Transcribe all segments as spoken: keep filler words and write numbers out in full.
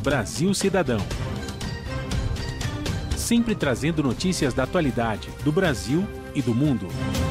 Brasil Cidadão. Sempre trazendo notícias da atualidade, do Brasil e do mundo.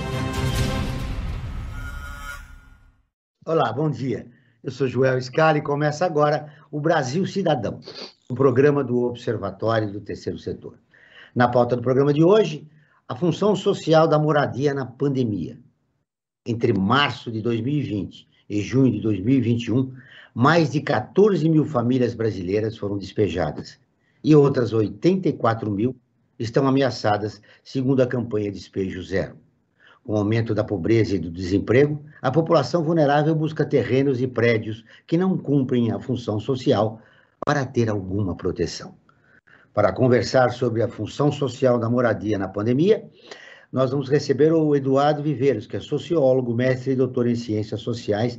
Olá, bom dia. Eu sou Joel Scali e começa agora o Brasil Cidadão, um programa do Observatório do Terceiro Setor. Na pauta do programa de hoje, a função social da moradia na pandemia. Entre março de dois mil e vinte e junho de dois mil e vinte e um, mais de quatorze mil famílias brasileiras foram despejadas e outras oitenta e quatro mil estão ameaçadas, segundo a campanha Despejo Zero. Com o aumento da pobreza e do desemprego, a população vulnerável busca terrenos e prédios que não cumprem a função social para ter alguma proteção. Para conversar sobre a função social da moradia na pandemia, nós vamos receber o Eduardo Viveiros, que é sociólogo, mestre e doutor em Ciências Sociais,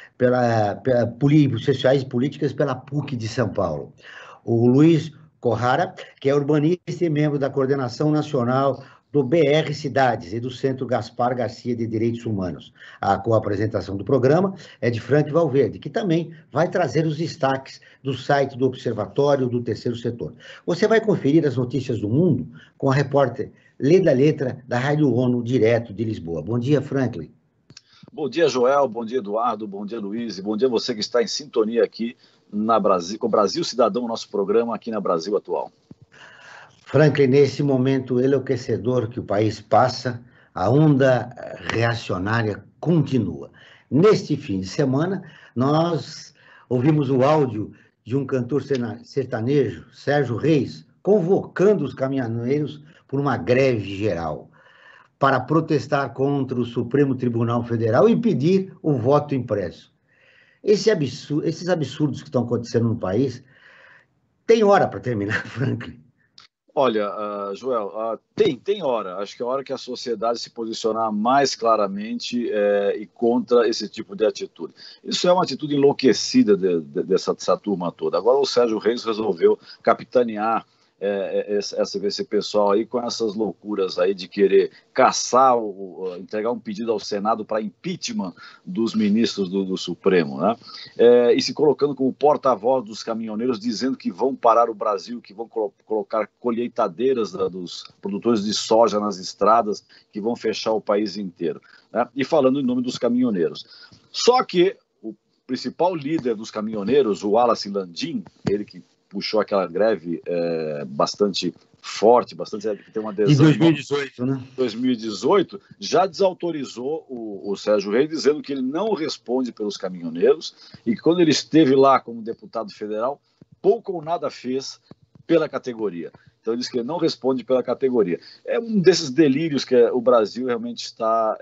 pela, pela, sociais e Políticas pela P U C de São Paulo. O Luiz Corrara, que é urbanista e membro da Coordenação Nacional do B R Cidades e do Centro Gaspar Garcia de Direitos Humanos. A co-apresentação do programa é de Frank Valverde, que também vai trazer os destaques do site do Observatório do Terceiro Setor. Você vai conferir as notícias do mundo com a repórter Leda Letra, da Rádio ONU, direto de Lisboa. Bom dia, Franklin. Bom dia, Joel. Bom dia, Eduardo. Bom dia, Luiz. E bom dia você que está em sintonia aqui na Brasil, com o Brasil Cidadão, nosso programa aqui na Brasil Atual. Franklin, nesse momento enlouquecedor que o país passa, a onda reacionária continua. Neste fim de semana, nós ouvimos o áudio de um cantor sertanejo, Sérgio Reis, convocando os caminhoneiros por uma greve geral, para protestar contra o Supremo Tribunal Federal e pedir o voto impresso. Esse absurdo, esses absurdos que estão acontecendo no país, tem hora para terminar, Franklin? Olha, uh, Joel, uh, tem, tem hora. Acho que é hora que a sociedade se posicionar mais claramente é, e contra esse tipo de atitude. Isso é uma atitude enlouquecida de, de, dessa, dessa turma toda. Agora o Sérgio Reis resolveu capitanear É, esse, esse pessoal aí com essas loucuras aí de querer caçar, o, entregar um pedido ao Senado para impeachment dos ministros do, do Supremo, né? É, e se colocando como porta-voz dos caminhoneiros, dizendo que vão parar o Brasil, que vão colo colocar colheitadeiras da, dos produtores de soja nas estradas, que vão fechar o país inteiro, né? E falando em nome dos caminhoneiros. Só que o principal líder dos caminhoneiros, o Wallace Landim, ele que puxou aquela greve é, bastante forte, bastante que tem uma adesão. Em dois mil e dezoito, né? dois mil e dezoito, já desautorizou o, o Sérgio Reis, dizendo que ele não responde pelos caminhoneiros e que quando ele esteve lá como deputado federal, pouco ou nada fez pela categoria. Então ele diz que ele não responde pela categoria. É um desses delírios que o Brasil realmente está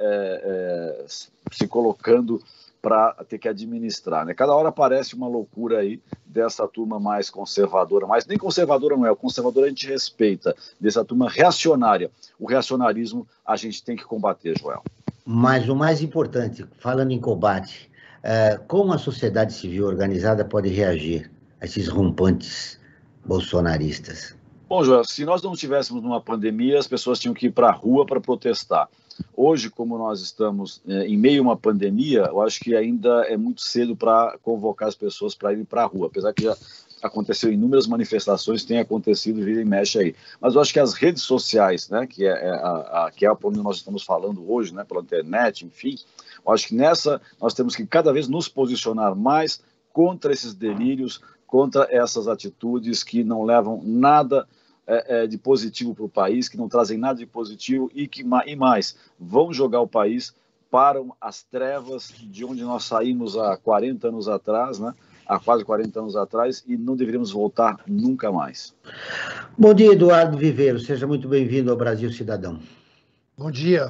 é, é, se colocando para ter que administrar, né? Cada hora aparece uma loucura aí dessa turma mais conservadora, mas nem conservadora não é, o conservador a gente respeita, dessa turma reacionária. O reacionarismo a gente tem que combater, Joel. Mas o mais importante, falando em combate, é, como a sociedade civil organizada pode reagir a esses rompantes bolsonaristas? Bom, Joel, se nós não tivéssemos numa pandemia, as pessoas tinham que ir para a rua para protestar. Hoje, como nós estamos é, em meio a uma pandemia, eu acho que ainda é muito cedo para convocar as pessoas para irem para a rua, apesar que já aconteceu inúmeras manifestações, tem acontecido, vira e mexe aí. Mas eu acho que as redes sociais, né, que é, é a, a, que é por onde nós estamos falando hoje, né, pela internet, enfim, eu acho que nessa nós temos que cada vez nos posicionar mais contra esses delírios, contra essas atitudes que não levam nada É, é, de positivo para o país, que não trazem nada de positivo e que e mais, vão jogar o país para as trevas de onde nós saímos há quarenta anos atrás, né? Há quase quarenta anos atrás, e não deveríamos voltar nunca mais. Bom dia, Eduardo Viveiro, seja muito bem-vindo ao Brasil Cidadão. Bom dia.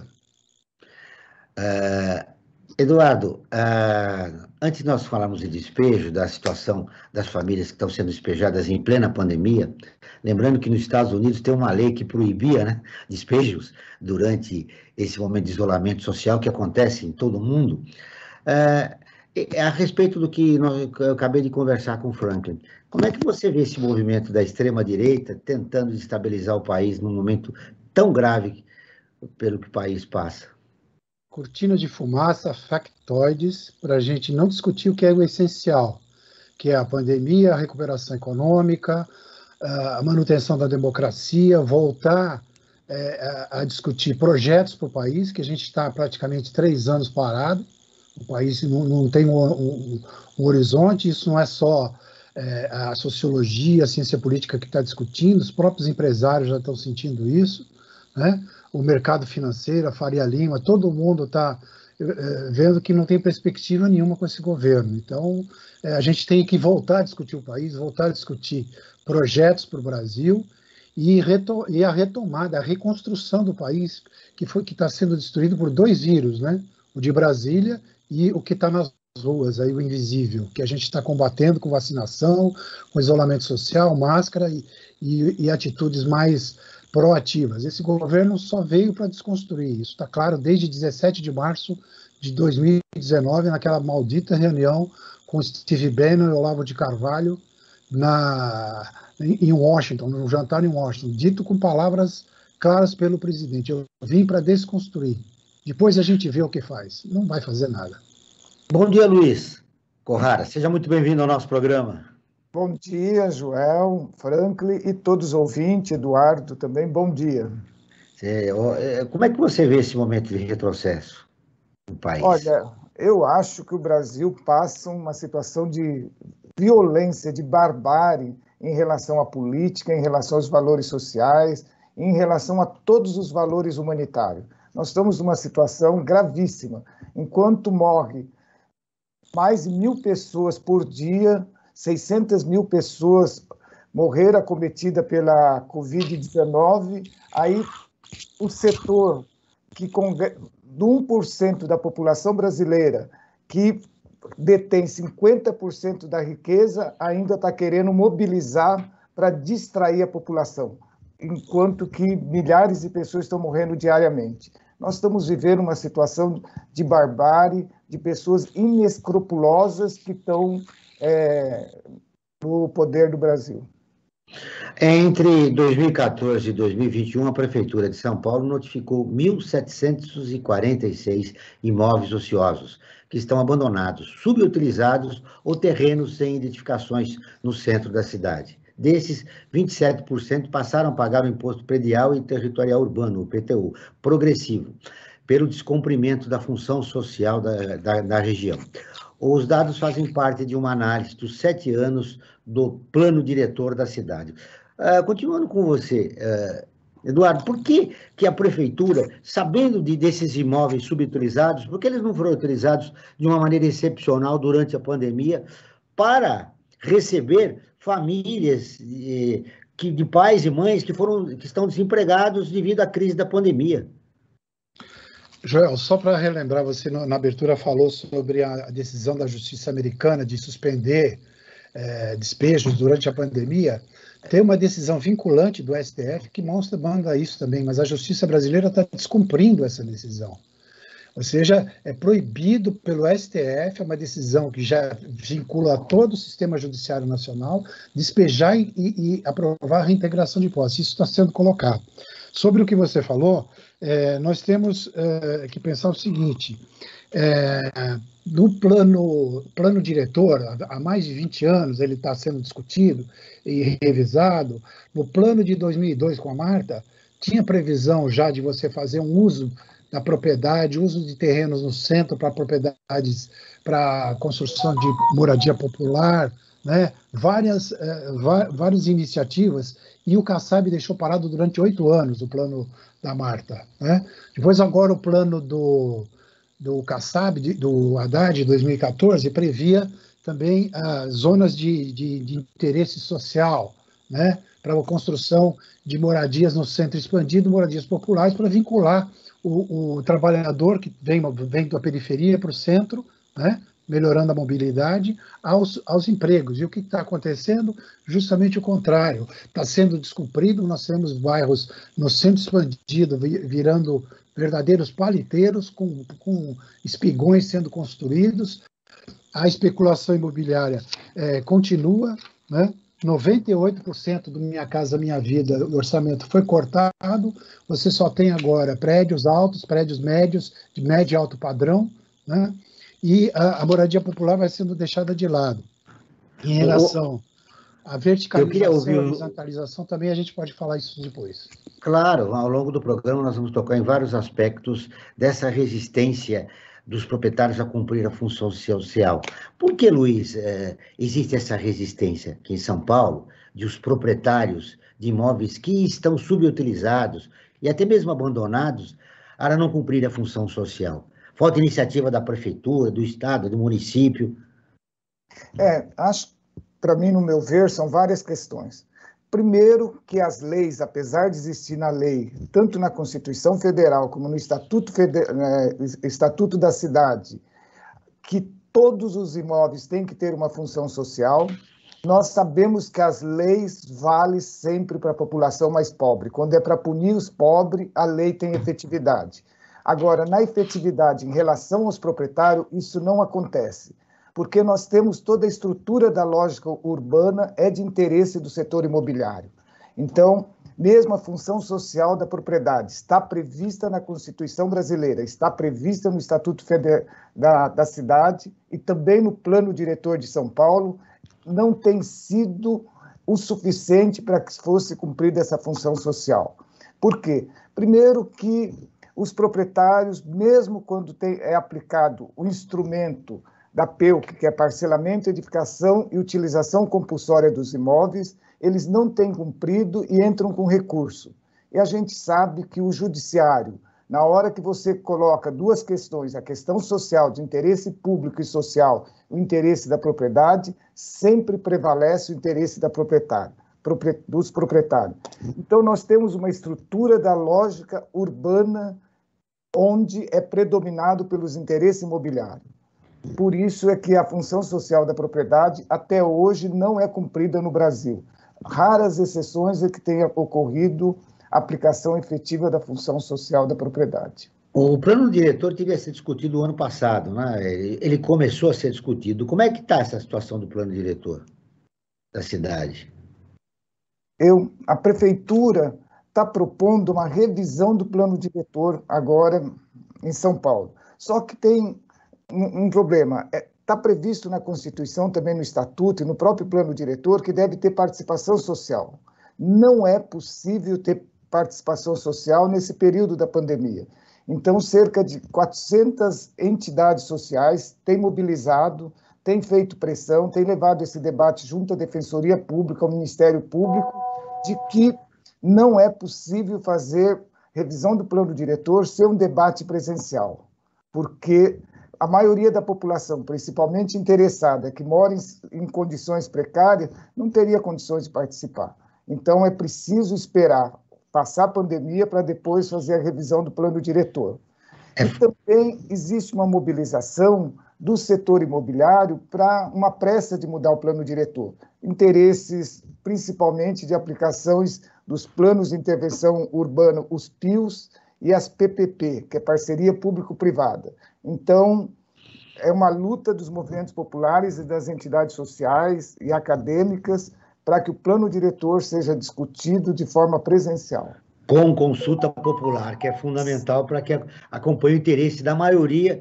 Uh, Eduardo, uh, antes de nós falarmos de despejo, da situação das famílias que estão sendo despejadas em plena pandemia, lembrando que nos Estados Unidos tem uma lei que proibia, né, despejos durante esse momento de isolamento social que acontece em todo o mundo. Uh, a respeito do que nós, eu acabei de conversar com o Franklin, como é que você vê esse movimento da extrema-direita tentando estabilizar o país num momento tão grave pelo que o país passa? Cortina de fumaça, factoides, para a gente não discutir o que é o essencial, que é a pandemia, a recuperação econômica, a manutenção da democracia, voltar é, a, a discutir projetos para o país, que a gente está praticamente três anos parado, o país não, não tem um, um, um horizonte, isso não é só é, a sociologia, a ciência política que está discutindo, os próprios empresários já estão sentindo isso, né? O mercado financeiro, a Faria Lima, todo mundo está é, vendo que não tem perspectiva nenhuma com esse governo. Então, é, a gente tem que voltar a discutir o país, voltar a discutir projetos para o Brasil e, e a retomada, a reconstrução do país, que foi que está sendo destruído por dois vírus, né? O de Brasília e o que está nas ruas, aí, o invisível, que a gente está combatendo com vacinação, com isolamento social, máscara e, e, e atitudes mais proativas. Esse governo só veio para desconstruir. Isso está claro desde dezessete de março de dois mil e dezenove, naquela maldita reunião com Steve Bannon e Olavo de Carvalho na, em Washington, no jantar em Washington, dito com palavras claras pelo presidente. Eu vim para desconstruir. Depois a gente vê o que faz. Não vai fazer nada. Bom dia, Luiz Corrara. Seja muito bem-vindo ao nosso programa. Bom dia, Joel, Franklin e todos os ouvintes, Eduardo também, bom dia. Como é que você vê esse momento de retrocesso no país? Olha, eu acho que o Brasil passa uma situação de violência, de barbárie em relação à política, em relação aos valores sociais, em relação a todos os valores humanitários. Nós estamos numa situação gravíssima. Enquanto morre mais de mil pessoas por dia, seiscentas mil pessoas morreram acometidas pela covid dezenove, aí o setor que do um por cento da população brasileira, que detém cinquenta por cento da riqueza, ainda está querendo mobilizar para distrair a população, enquanto que milhares de pessoas estão morrendo diariamente. Nós estamos vivendo uma situação de barbárie, de pessoas inescrupulosas que estão é, no poder do Brasil. Entre dois mil e quatorze e dois mil e vinte e um, a Prefeitura de São Paulo notificou mil setecentos e quarenta e seis imóveis ociosos que estão abandonados, subutilizados ou terrenos sem identificações no centro da cidade. Desses, vinte e sete por cento passaram a pagar o Imposto Predial e Territorial Urbano, o I P T U, progressivo, pelo descumprimento da função social da, da, da região. Os dados fazem parte de uma análise dos sete anos do plano diretor da cidade. Uh, continuando com você, uh, Eduardo, por que, que a Prefeitura, sabendo de, desses imóveis subutilizados, por que eles não foram utilizados de uma maneira excepcional durante a pandemia para receber famílias eh, que, de pais e mães que, foram, que estão desempregados devido à crise da pandemia? Joel, só para relembrar, você na abertura falou sobre a decisão da Justiça Americana de suspender é, despejos durante a pandemia. Tem uma decisão vinculante do S T F que mostra, manda isso também, mas a Justiça brasileira está descumprindo essa decisão. Ou seja, é proibido pelo S T F, é uma decisão que já vincula todo o sistema judiciário nacional, despejar e, e aprovar a reintegração de posse. Isso está sendo colocado. Sobre o que você falou, é, nós temos é, que pensar o seguinte, é, no plano, plano diretor, há mais de vinte anos ele está sendo discutido e revisado, no plano de dois mil e dois com a Marta, tinha previsão já de você fazer um uso da propriedade, uso de terrenos no centro para propriedades, para construção de moradia popular, né? Várias, é, várias iniciativas, e o Kassab deixou parado durante oito anos o plano da Marta, né? Depois agora o plano do, do Kassab, do Haddad, de dois mil e quatorze, previa também ah, zonas de, de, de interesse social, né? Para a construção de moradias no centro expandido, moradias populares, para vincular o, o trabalhador que vem, vem da periferia para o centro, né? Melhorando a mobilidade, aos, aos empregos. E o que está acontecendo? Justamente o contrário. Está sendo descumprido, nós temos bairros no centro expandido virando verdadeiros paliteiros, com, com espigões sendo construídos. A especulação imobiliária é, continua, né? noventa e oito por cento do Minha Casa Minha Vida, o orçamento foi cortado, você só tem agora prédios altos, prédios médios, de médio e alto padrão, né? E a, a moradia popular vai sendo deixada de lado. Em relação à verticalização e o... horizontalização, também a gente pode falar isso depois. Claro, ao longo do programa nós vamos tocar em vários aspectos dessa resistência dos proprietários a cumprir a função social. Por que, Luiz, é, existe essa resistência aqui em São Paulo, de os proprietários de imóveis que estão subutilizados e até mesmo abandonados, para não cumprir a função social? Falta iniciativa da prefeitura, do estado, do município? É, acho, para mim, no meu ver, são várias questões. Primeiro, que as leis, apesar de existir na lei, tanto na Constituição Federal como no Estatuto, Feder... Estatuto da Cidade, que todos os imóveis têm que ter uma função social, nós sabemos que as leis valem sempre para a população mais pobre. Quando é para punir os pobres, a lei tem efetividade. Agora, na efetividade em relação aos proprietários, isso não acontece, porque nós temos toda a estrutura da lógica urbana é de interesse do setor imobiliário. Então, mesmo a função social da propriedade está prevista na Constituição Brasileira, está prevista no Estatuto Federal da, da Cidade e também no Plano Diretor de São Paulo, não tem sido o suficiente para que fosse cumprida essa função social. Por quê? Primeiro que os proprietários, mesmo quando tem, é aplicado o instrumento da P E U C, que é parcelamento, edificação e utilização compulsória dos imóveis, eles não têm cumprido e entram com recurso. E a gente sabe que o judiciário, na hora que você coloca duas questões, a questão social, de interesse público e social, o interesse da propriedade, sempre prevalece o interesse da proprietária, dos proprietários. Então, nós temos uma estrutura da lógica urbana onde é predominado pelos interesses imobiliários. Por isso é que a função social da propriedade, até hoje, não é cumprida no Brasil. Raras exceções é que tenha ocorrido a aplicação efetiva da função social da propriedade. O plano diretor teve a ser discutido no ano passado, né? Ele começou a ser discutido. Como é que está essa situação do plano diretor da cidade? Eu, a prefeitura está propondo uma revisão do plano diretor agora em São Paulo. Só que tem um, um problema. Está previsto na Constituição, também no Estatuto e no próprio plano diretor, que deve ter participação social. Não é possível ter participação social nesse período da pandemia. Então, cerca de quatrocentas entidades sociais têm mobilizado, têm feito pressão, têm levado esse debate junto à Defensoria Pública, ao Ministério Público, de que não é possível fazer revisão do plano diretor ser um debate presencial, porque a maioria da população, principalmente interessada, que mora em, em condições precárias, não teria condições de participar. Então, é preciso esperar passar a pandemia para depois fazer a revisão do plano diretor. E também existe uma mobilização do setor imobiliário para uma pressa de mudar o plano diretor. Interesses, principalmente, de aplicações dos planos de intervenção urbana, os P I Os, e as P P P, que é parceria público-privada. Então, é uma luta dos movimentos populares e das entidades sociais e acadêmicas para que o plano diretor seja discutido de forma presencial. Com consulta popular, que é fundamental para que acompanhe o interesse da maioria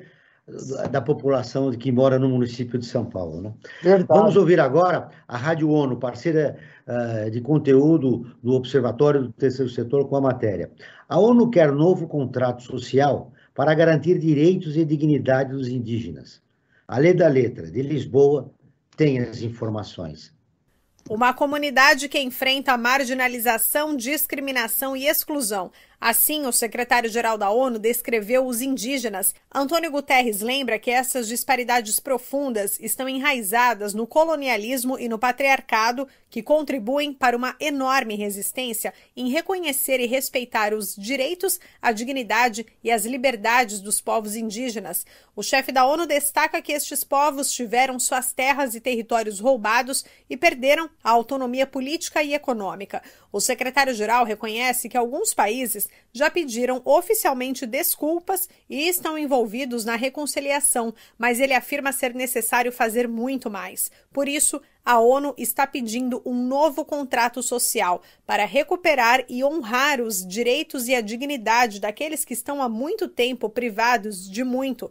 da população que mora no município de São Paulo, né? Verdade. Vamos ouvir agora a Rádio ONU, parceira uh, de conteúdo do Observatório do Terceiro Setor, com a matéria. A ONU quer novo contrato social para garantir direitos e dignidade dos indígenas. A Lei da Letra, de Lisboa, tem as informações. Uma comunidade que enfrenta marginalização, discriminação e exclusão. Assim, o secretário-geral da ONU descreveu os indígenas. Antônio Guterres lembra que essas disparidades profundas estão enraizadas no colonialismo e no patriarcado, que contribuem para uma enorme resistência em reconhecer e respeitar os direitos, a dignidade e as liberdades dos povos indígenas. O chefe da ONU destaca que estes povos tiveram suas terras e territórios roubados e perderam a autonomia política e econômica. O secretário-geral reconhece que alguns países já pediram oficialmente desculpas e estão envolvidos na reconciliação, mas ele afirma ser necessário fazer muito mais. Por isso, a ONU está pedindo um novo contrato social para recuperar e honrar os direitos e a dignidade daqueles que estão há muito tempo privados de muito.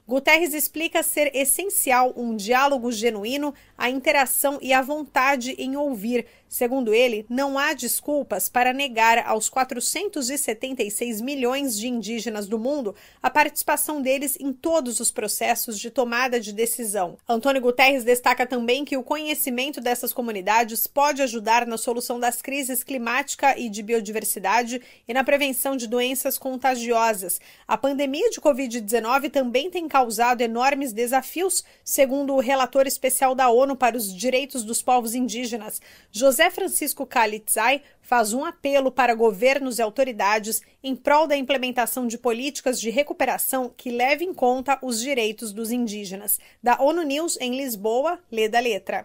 Guterres explica ser essencial um diálogo genuíno, a interação e a vontade em ouvir. Segundo ele, não há desculpas para negar aos quatrocentos e setenta e seis milhões de indígenas do mundo a participação deles em todos os processos de tomada de decisão. Antônio Guterres destaca também que o conhecimento dessas comunidades pode ajudar na solução das crises climática e de biodiversidade e na prevenção de doenças contagiosas. A pandemia de covid dezenove também tem causado enormes desafios, segundo o relator especial da ONU para os Direitos dos Povos Indígenas, José Francisco Kalitzai, faz um apelo para governos e autoridades em prol da implementação de políticas de recuperação que levem em conta os direitos dos indígenas. Da ONU News em Lisboa, lê da letra.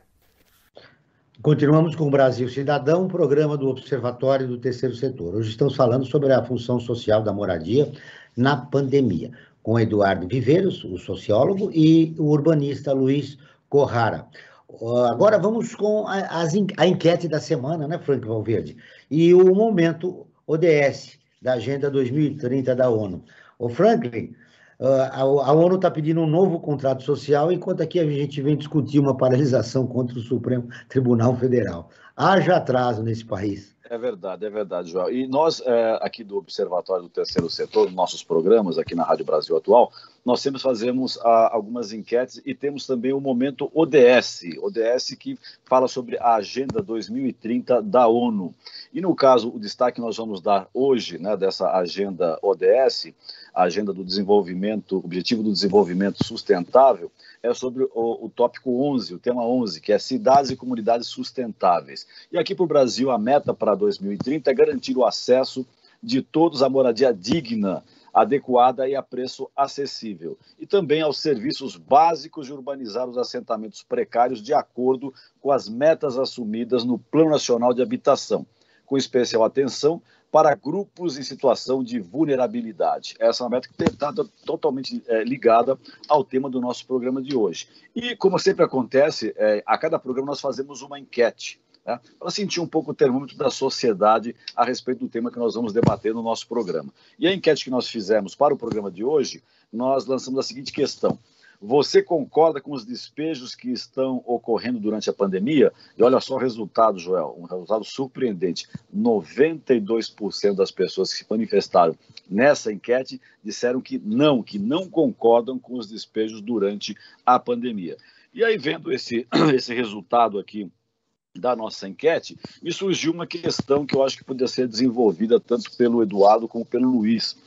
Continuamos com o Brasil Cidadão, um programa do Observatório do Terceiro Setor. Hoje estamos falando sobre a função social da moradia na pandemia, com Eduardo Viveiros, o sociólogo, e o urbanista Luiz Corrara. Agora vamos com a, a enquete da semana, né, Frank Valverde? E o momento O D S, da Agenda dois mil e trinta da ONU. Ô Franklin, a, a ONU está pedindo um novo contrato social, enquanto aqui a gente vem discutir uma paralisação contra o Supremo Tribunal Federal. Haja atraso nesse país. É verdade, é verdade, João. E nós, é, aqui do Observatório do Terceiro Setor, nossos programas aqui na Rádio Brasil Atual, nós sempre fazemos a, algumas enquetes e temos também o momento O D S, O D S que fala sobre a Agenda dois mil e trinta da ONU. E no caso, o destaque que nós vamos dar hoje, né, dessa Agenda O D S, a Agenda do Desenvolvimento, Objetivo do Desenvolvimento Sustentável, é sobre o, o tópico onze, o tema onze, que é cidades e comunidades sustentáveis. E aqui para o Brasil, a meta para dois mil e trinta é garantir o acesso de todos à moradia digna, adequada e a preço acessível. E também aos serviços básicos de urbanizar os assentamentos precários de acordo com as metas assumidas no Plano Nacional de Habitação, com especial atenção para grupos em situação de vulnerabilidade. Essa é uma meta que está totalmente é, ligada ao tema do nosso programa de hoje. E, como sempre acontece, é, a cada programa nós fazemos uma enquete, né, para sentir um pouco o termômetro da sociedade a respeito do tema que nós vamos debater no nosso programa. E a enquete que nós fizemos para o programa de hoje, nós lançamos a seguinte questão: você concorda com os despejos que estão ocorrendo durante a pandemia? E olha só o resultado, Joel, um resultado surpreendente. noventa e dois por cento das pessoas que se manifestaram nessa enquete disseram que não, que não concordam com os despejos durante a pandemia. E aí, vendo esse, esse resultado aqui da nossa enquete, me surgiu uma questão que eu acho que poderia ser desenvolvida tanto pelo Eduardo como pelo Luiz.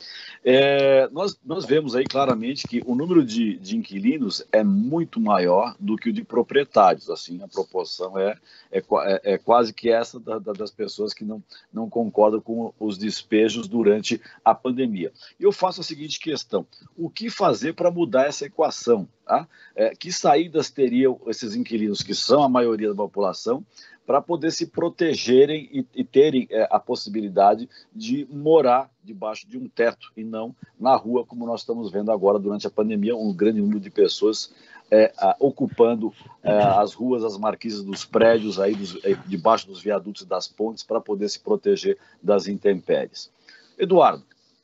É, nós, nós vemos aí claramente que o número de, de inquilinos é muito maior do que o de proprietários. Assim, a proporção é, é, é, é quase que essa da, da, das pessoas que não, não concordam com os despejos durante a pandemia. E eu faço a seguinte questão: o que fazer para mudar essa equação? Tá? É, que saídas teriam esses inquilinos, que são a maioria da população, para poder se protegerem e, e terem é, a possibilidade de morar debaixo de um teto e não na rua, como nós estamos vendo agora durante a pandemia, um grande número de pessoas é, a, ocupando é, as ruas, as marquises dos prédios, aí dos, é, debaixo dos viadutos e das pontes, para poder se proteger das intempéries. Eduardo.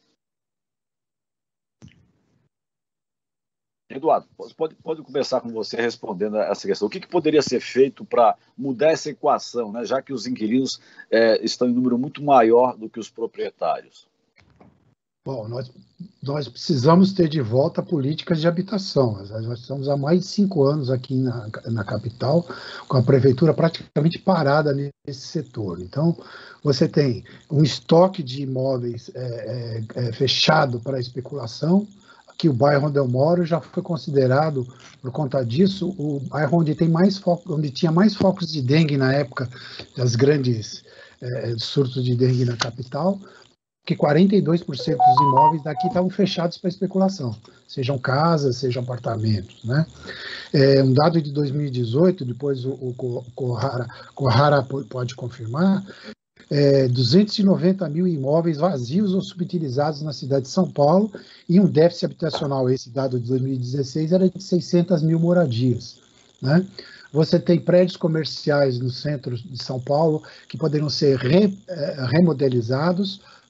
Eduardo, pode, pode começar com você respondendo a essa questão. O que, que poderia ser feito para mudar essa equação, né, já que os inquilinos é, estão em número muito maior do que os proprietários? Bom, nós, nós precisamos ter de volta políticas de habitação. Nós, nós estamos há mais de cinco anos aqui na, na capital, com a prefeitura praticamente parada nesse setor. Então, você tem um estoque de imóveis é, é, é, fechado para especulação, que o bairro onde eu moro já foi considerado, por conta disso, o bairro onde, tem mais foco, onde tinha mais focos de dengue na época das grandes é, surtos de dengue na capital, que quarenta e dois por cento dos imóveis daqui estavam fechados para especulação, sejam casas, sejam apartamentos, né? É, um dado de dois mil e dezoito, depois o, o Corrara, Corrara pode confirmar, É, duzentos e noventa mil imóveis vazios ou subutilizados na cidade de São Paulo e um déficit habitacional, esse dado de dois mil e dezesseis, era de seiscentas mil moradias, né? Você tem prédios comerciais no centro de São Paulo que poderiam ser re, remodelizados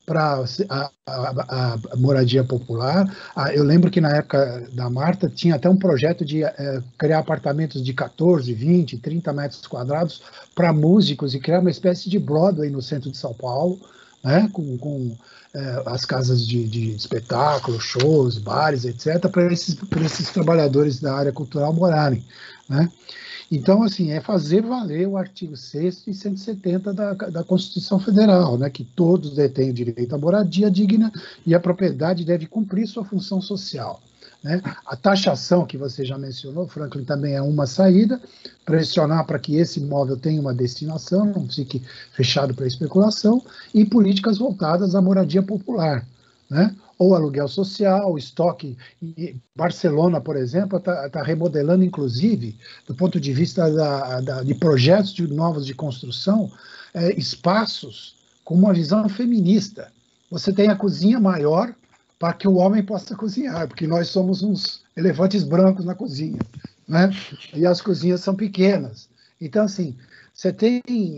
para a, a, a moradia popular. Eu lembro que na época da Marta tinha até um projeto de é, criar apartamentos de quatorze, vinte, trinta metros quadrados para músicos e criar uma espécie de Broadway no centro de São Paulo, né, com, com é, as casas de, de espetáculo, shows, bares, etcétera, para esses, para esses trabalhadores da área cultural morarem, né? Então, assim, é fazer valer o artigo sexto e cento e setenta da, da Constituição Federal, né, que todos detêm o direito à moradia digna e a propriedade deve cumprir sua função social, né? A taxação, que você já mencionou, Franklin, também é uma saída, pressionar para que esse imóvel tenha uma destinação, não fique fechado para especulação, e políticas voltadas à moradia popular, né? Ou aluguel social, estoque. Barcelona, por exemplo, está tá remodelando, inclusive, do ponto de vista da, da, de projetos de novos de construção, é, espaços com uma visão feminista. Você tem a cozinha maior para que o homem possa cozinhar, porque nós somos uns elefantes brancos na cozinha, né? E as cozinhas são pequenas. Então, assim, você tem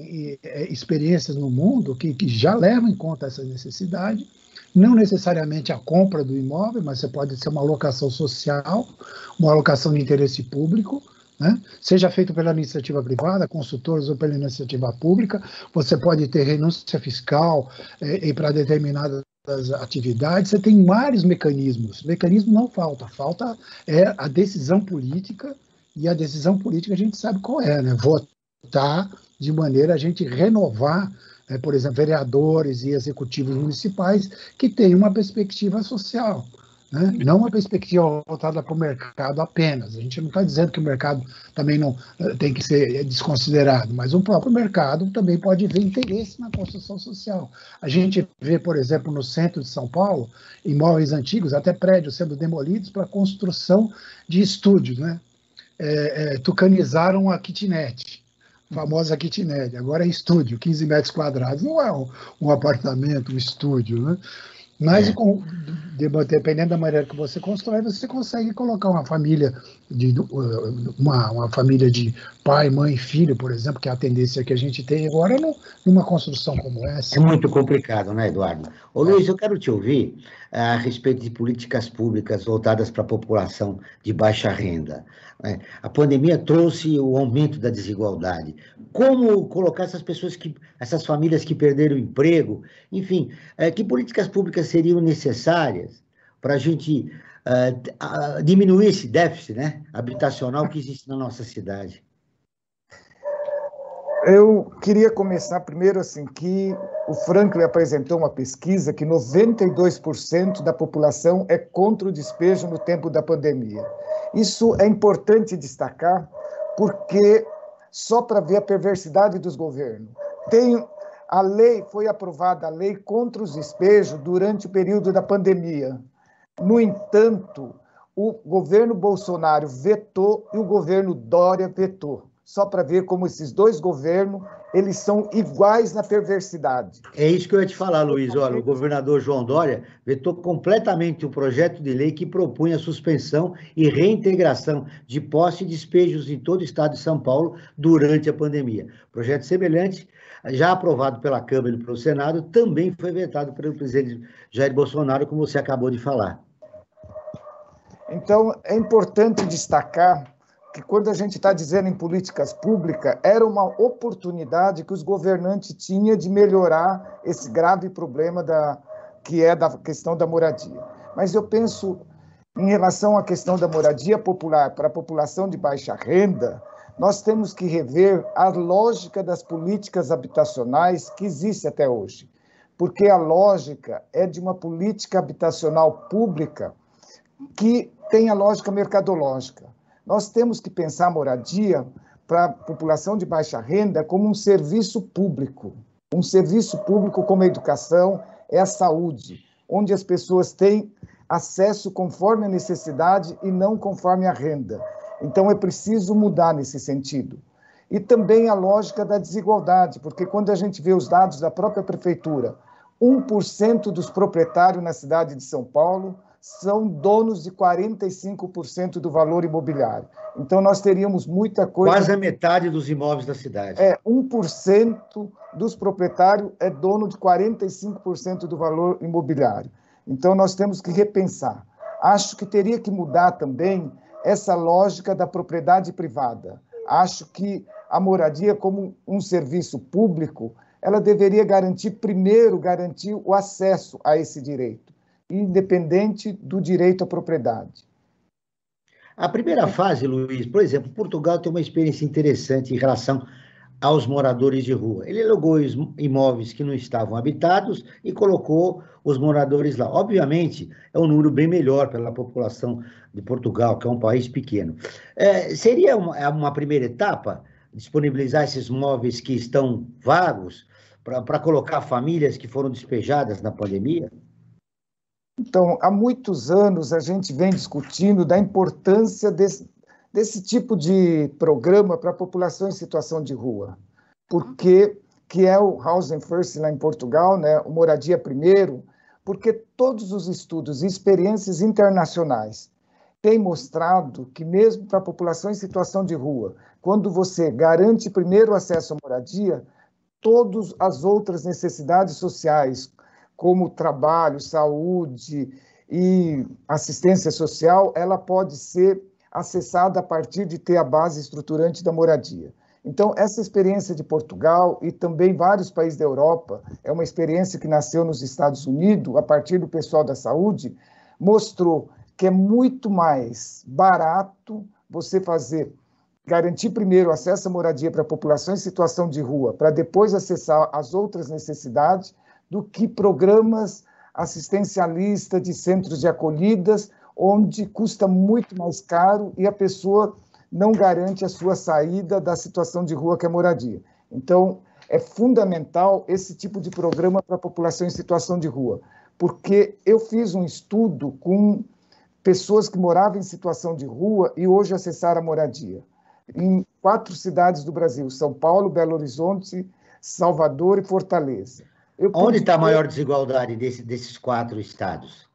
é, experiências no mundo que, que já levam em conta essa necessidade. Não necessariamente a compra do imóvel, mas você pode ser uma alocação social, uma alocação de interesse público, né? Seja feito pela iniciativa privada, consultores ou pela iniciativa pública. Você pode ter renúncia fiscal eh, para determinadas atividades. Você tem vários mecanismos. Mecanismo não falta, falta é a decisão política, e a decisão política a gente sabe qual é, né? Votar de maneira a gente renovar, É, por exemplo, vereadores e executivos municipais que têm uma perspectiva social, né? Não uma perspectiva voltada para o mercado apenas. A gente não está dizendo que o mercado também não tem que ser desconsiderado, mas o próprio mercado também pode ver interesse na construção social. A gente vê, por exemplo, no centro de São Paulo, imóveis antigos, até prédios sendo demolidos para construção de estúdios, né? É, é, tucanizaram a kitnet, famosa kitnet, agora é estúdio, quinze metros quadrados, não é um, um apartamento, um estúdio, né? Mas, é. com, dependendo da maneira que você constrói, você consegue colocar uma família de, uma, uma família de pai, mãe e filho, por exemplo, que é a tendência que a gente tem agora no, numa construção como essa. É muito complicado, né, Eduardo? Ô, Luiz, eu quero te ouvir a respeito de políticas públicas voltadas para a população de baixa renda. Né? A pandemia trouxe o aumento da desigualdade. Como colocar essas pessoas, que, essas famílias que perderam o emprego, enfim, é, que políticas públicas seriam necessárias para a gente uh, diminuir esse déficit, né, habitacional que existe na nossa cidade? Eu queria começar primeiro assim, que o Franklin apresentou uma pesquisa que noventa e dois por cento da população é contra o despejo no tempo da pandemia. Isso é importante destacar, porque só para ver a perversidade dos governos. Tem, a lei, foi aprovada a lei contra os despejos durante o período da pandemia. No entanto, o governo Bolsonaro vetou e o governo Dória vetou. Só para ver como esses dois governos, eles são iguais na perversidade. É isso que eu ia te falar, Luiz. Olha, o governador João Dória vetou completamente o projeto de lei que propunha a suspensão e reintegração de posse e despejos em todo o estado de São Paulo durante a pandemia. Projeto semelhante, já aprovado pela Câmara e pelo Senado, também foi vetado pelo presidente Jair Bolsonaro, como você acabou de falar. Então, é importante destacar que quando a gente está dizendo em políticas públicas, era uma oportunidade que os governantes tinham de melhorar esse grave problema da, que é da questão da moradia. Mas eu penso, em relação à questão da moradia popular para a população de baixa renda, nós temos que rever a lógica das políticas habitacionais que existe até hoje, porque a lógica é de uma política habitacional pública que tem a lógica mercadológica. Nós temos que pensar a moradia para a população de baixa renda como um serviço público. Um serviço público como a educação, é a saúde, onde as pessoas têm acesso conforme a necessidade e não conforme a renda. Então, é preciso mudar nesse sentido. E também a lógica da desigualdade, porque quando a gente vê os dados da própria prefeitura, um por cento dos proprietários na cidade de São Paulo são donos de quarenta e cinco por cento do valor imobiliário. Então, nós teríamos muita coisa... Quase a metade dos imóveis da cidade. É, um por cento dos proprietários é dono de quarenta e cinco por cento do valor imobiliário. Então, nós temos que repensar. Acho que teria que mudar também essa lógica da propriedade privada. Acho que a moradia, como um serviço público, ela deveria garantir, primeiro, garantir o acesso a esse direito, independente do direito à propriedade. A primeira fase, Luiz, por exemplo, Portugal tem uma experiência interessante em relação aos moradores de rua. Ele alugou imóveis que não estavam habitados e colocou os moradores lá. Obviamente, é um número bem melhor pela população de Portugal, que é um país pequeno. É, seria uma, uma primeira etapa disponibilizar esses imóveis que estão vagos para colocar famílias que foram despejadas na pandemia? Então, há muitos anos a gente vem discutindo da importância desse, desse tipo de programa para a população em situação de rua, porque que é o Housing First lá em Portugal, né, o Moradia Primeiro, porque todos os estudos e experiências internacionais têm mostrado que mesmo para a população em situação de rua, quando você garante primeiro o acesso à moradia, todas as outras necessidades sociais, como trabalho, saúde e assistência social, ela pode ser acessada a partir de ter a base estruturante da moradia. Então, essa experiência de Portugal e também vários países da Europa, é uma experiência que nasceu nos Estados Unidos, a partir do pessoal da saúde, mostrou que é muito mais barato você fazer, garantir primeiro acesso à moradia para a população em situação de rua, para depois acessar as outras necessidades, do que programas assistencialistas de centros de acolhidas, onde custa muito mais caro e a pessoa não garante a sua saída da situação de rua que é moradia. Então, é fundamental esse tipo de programa para a população em situação de rua, porque eu fiz um estudo com pessoas que moravam em situação de rua e hoje acessaram a moradia, em quatro cidades do Brasil, São Paulo, Belo Horizonte, Salvador e Fortaleza. Eu Onde está a maior desigualdade desse, desses quatro estados?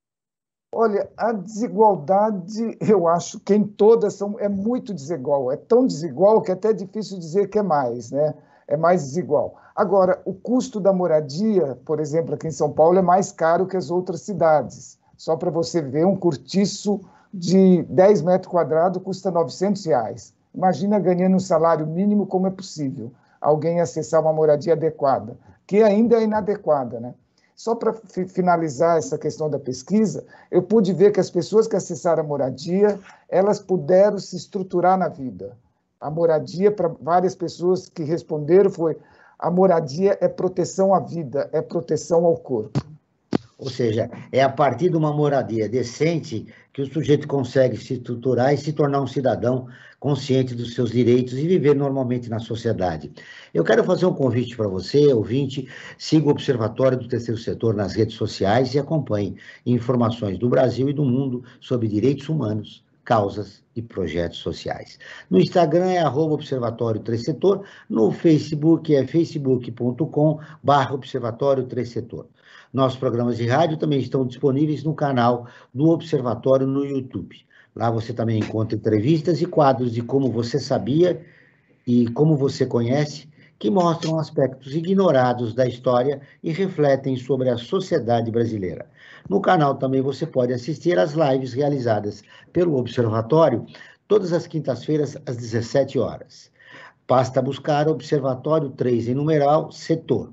Olha, a desigualdade, eu acho que em todas são, é muito desigual. É tão desigual que é até difícil dizer que é mais, né? É mais desigual. Agora, o custo da moradia, por exemplo, aqui em São Paulo, é mais caro que as outras cidades. Só para você ver, um cortiço de dez metros quadrados custa novecentos reais. Imagina ganhando um salário mínimo, como é possível alguém acessar uma moradia adequada, que ainda é inadequada, né? Só para finalizar essa questão da pesquisa, eu pude ver que as pessoas que acessaram a moradia, elas puderam se estruturar na vida. A moradia, para várias pessoas que responderam, foi: a moradia é proteção à vida, é proteção ao corpo. Ou seja, é a partir de uma moradia decente que o sujeito consegue se estruturar e se tornar um cidadão consciente dos seus direitos e viver normalmente na sociedade. Eu quero fazer um convite para você, ouvinte, siga o Observatório do Terceiro Setor nas redes sociais e acompanhe informações do Brasil e do mundo sobre direitos humanos, causas e projetos sociais. No Instagram é arroba Observatório Três Setor, no Facebook é facebook ponto com barra Observatório Três Setor. Nossos programas de rádio também estão disponíveis no canal do Observatório no YouTube. Lá você também encontra entrevistas e quadros de Como Você Sabia e Como Você Conhece, que mostram aspectos ignorados da história e refletem sobre a sociedade brasileira. No canal também você pode assistir às lives realizadas pelo Observatório todas as quintas-feiras às dezessete horas. Basta buscar Observatório três em numeral Setor.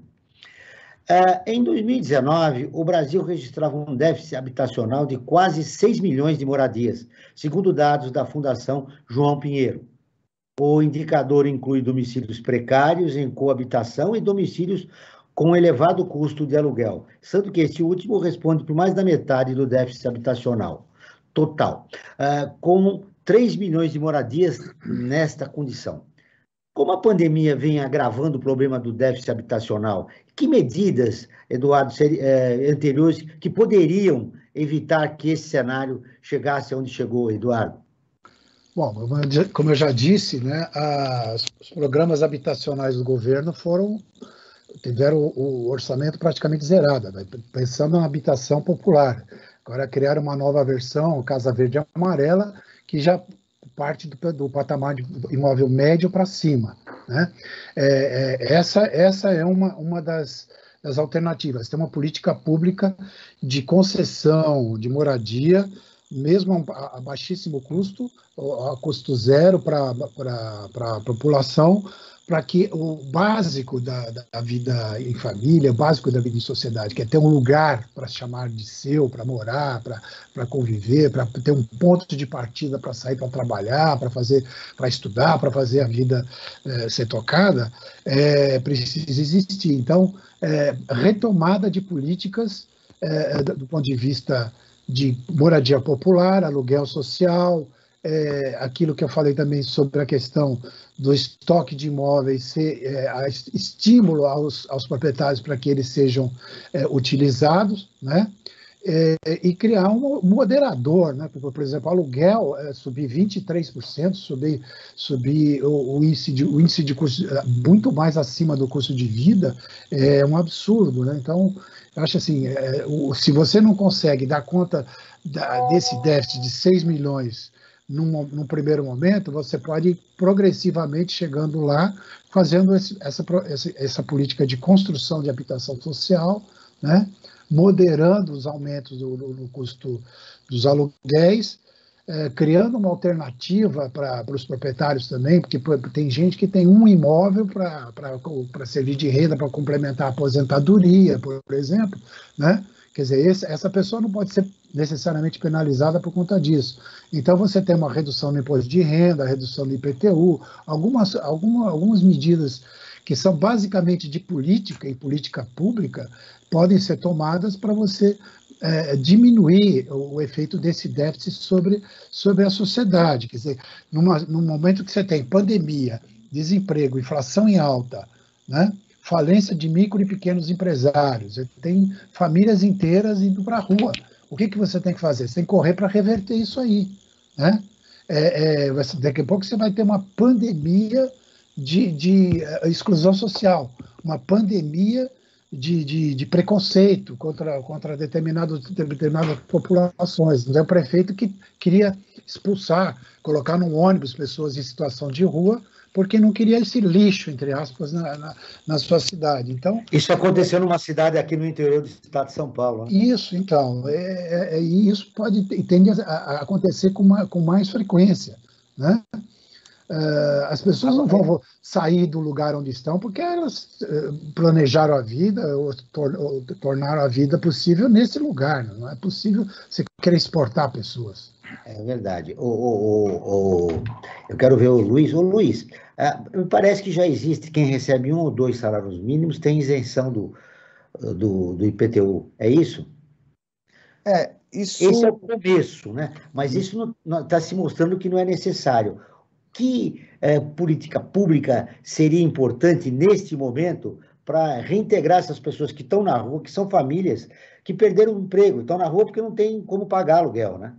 Uh, em dois mil e dezenove, o Brasil registrava um déficit habitacional de quase seis milhões de moradias, segundo dados da Fundação João Pinheiro. O indicador inclui domicílios precários em coabitação e domicílios com elevado custo de aluguel, sendo que este último responde por mais da metade do déficit habitacional total, uh, com três milhões de moradias nesta condição. Como a pandemia vem agravando o problema do déficit habitacional, que medidas, Eduardo, eh, anteriores, que poderiam evitar que esse cenário chegasse onde chegou, Eduardo? Bom, como eu já disse, né, as, os programas habitacionais do governo foram, tiveram o, o orçamento praticamente zerado, né, pensando na habitação popular. Agora criaram uma nova versão, Casa Verde e Amarela, que já parte do, do patamar de imóvel médio para cima, né? É, é, essa, essa é uma, uma das, das alternativas. Tem uma política pública de concessão de moradia, mesmo a, a baixíssimo custo, a custo zero para a população, para que o básico da, da vida em família, o básico da vida em sociedade, que é ter um lugar para chamar de seu, para morar, para conviver, para ter um ponto de partida para sair para trabalhar, para fazer, para estudar, para fazer a vida é, ser tocada, é, precisa existir. Então, é, retomada de políticas é, do ponto de vista de moradia popular, aluguel social, é, aquilo que eu falei também sobre a questão do estoque de imóveis ser é, estímulo aos, aos proprietários para que eles sejam é, utilizados, né? É, e criar um moderador, né? Por, por exemplo, aluguel é, subir vinte e três por cento, subir, subir o, o, índice de, o índice de custo muito mais acima do custo de vida, é um absurdo, né? Então, eu acho assim, é, o, se você não consegue dar conta da, desse déficit de seis milhões num, num primeiro momento, você pode ir progressivamente chegando lá, fazendo esse, essa, essa, essa política de construção de habitação social, né? Moderando os aumentos do, do, do custo dos aluguéis, é, criando uma alternativa para os proprietários também, porque tem gente que tem um imóvel para servir de renda, para complementar a aposentadoria, por exemplo, né? Quer dizer, esse, essa pessoa não pode ser necessariamente penalizada por conta disso. Então, você tem uma redução no imposto de renda, redução do I P T U, algumas, alguma, algumas medidas que são basicamente de política e política pública, podem ser tomadas para você é, diminuir o, o efeito desse déficit sobre, sobre a sociedade. Quer dizer, numa, num momento que você tem pandemia, desemprego, inflação em alta, né? Falência de micro e pequenos empresários, você tem famílias inteiras indo para a rua. O que, que você tem que fazer? Você tem que correr para reverter isso aí, né? É, é, daqui a pouco você vai ter uma pandemia de, de uh, exclusão social, uma pandemia de, de, de preconceito contra, contra determinado, determinadas populações. Então, o prefeito que queria expulsar, colocar num ônibus pessoas em situação de rua, porque não queria esse lixo, entre aspas, na, na, na sua cidade. Então, isso aconteceu numa cidade aqui no interior do estado de São Paulo. Né? Isso, então, é, é, isso pode tende a, a acontecer com, uma, com mais frequência, né? Uh, as pessoas não vão sair do lugar onde estão porque elas uh, planejaram a vida ou, tor ou tornaram a vida possível nesse lugar. Não é possível você querer exportar pessoas. É verdade. O, o, o, o, eu quero ver o Luiz. Ô, Luiz, uh, me parece que já existe quem recebe um ou dois salários mínimos tem isenção do, do, do I P T U. É isso? É, isso... Esse é o começo, né? Mas isso está se mostrando que não é necessário. Que eh, política pública seria importante neste momento para reintegrar essas pessoas que estão na rua, que são famílias que perderam o emprego, estão na rua porque não tem como pagar aluguel, né?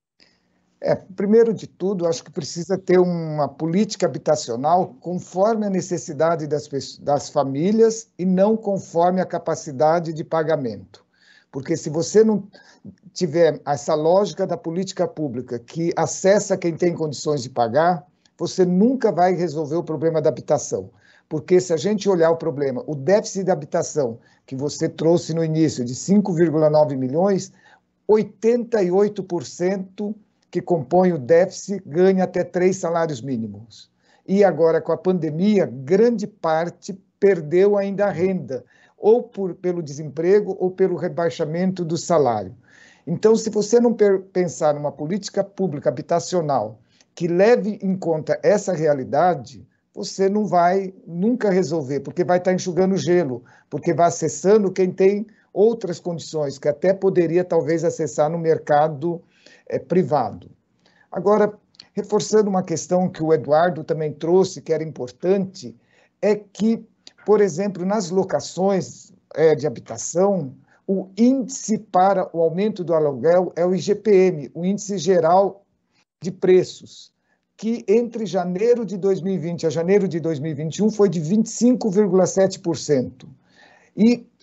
É, primeiro de tudo, acho que precisa ter uma política habitacional conforme a necessidade das, das famílias e não conforme a capacidade de pagamento. Porque se você não tiver essa lógica da política pública que acessa quem tem condições de pagar, você nunca vai resolver o problema da habitação. Porque se a gente olhar o problema, o déficit de habitação que você trouxe no início de cinco vírgula nove milhões, oitenta e oito por cento que compõe o déficit ganha até três salários mínimos. E agora, com a pandemia, grande parte perdeu ainda a renda, ou por, pelo desemprego ou pelo rebaixamento do salário. Então, se você não pensar numa política pública habitacional que leve em conta essa realidade, você não vai nunca resolver, porque vai estar enxugando gelo, porque vai acessando quem tem outras condições, que até poderia talvez acessar no mercado é, privado. Agora, reforçando uma questão que o Eduardo também trouxe, que era importante, é que, por exemplo, nas locações é, de habitação, o índice para o aumento do aluguel é o I G P M, o Índice Geral de Preços, que entre janeiro de dois mil e vinte a janeiro de dois mil e vinte e um foi de vinte e cinco vírgula sete por cento. E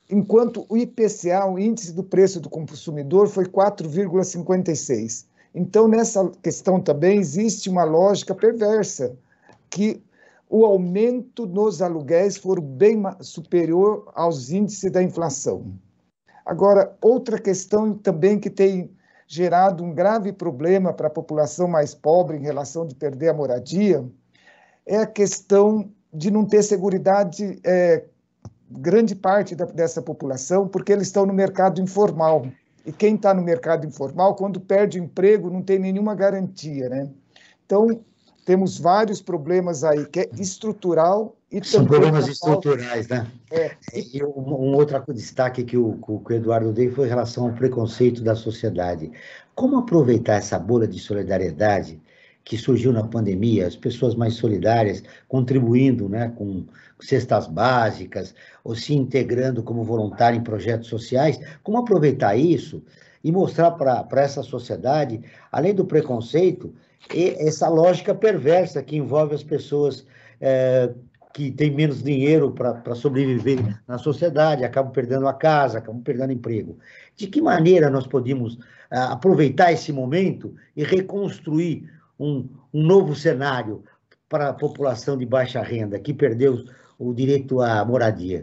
enquanto o I P C A, o Índice do Preço do Consumidor, foi quatro vírgula cinquenta e seis. Então, nessa questão também existe uma lógica perversa, que o aumento nos aluguéis for bem superior aos índices da inflação. Agora, outra questão também que tem gerado um grave problema para a população mais pobre em relação de perder a moradia é a questão de não ter seguridade, é, grande parte da, dessa população, porque eles estão no mercado informal. E quem está no mercado informal, quando perde o emprego, não tem nenhuma garantia, né? Então, temos vários problemas aí, que é estrutural e São também... problemas estruturais, né? É. E um, um outro destaque que o, que o Eduardo deu foi em relação ao preconceito da sociedade. Como aproveitar essa bolha de solidariedade que surgiu na pandemia, as pessoas mais solidárias contribuindo, né, com cestas básicas, ou se integrando como voluntário em projetos sociais, como aproveitar isso e mostrar para essa sociedade, além do preconceito, e essa lógica perversa que envolve as pessoas é, que têm menos dinheiro para sobreviver na sociedade, acabam perdendo a casa, acabam perdendo emprego. De que maneira nós podemos ah, aproveitar esse momento e reconstruir um, um novo cenário para a população de baixa renda, que perdeu o direito à moradia?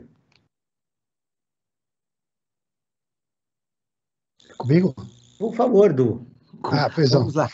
Comigo? Por favor, Du. Ah, pois não. Vamos lá.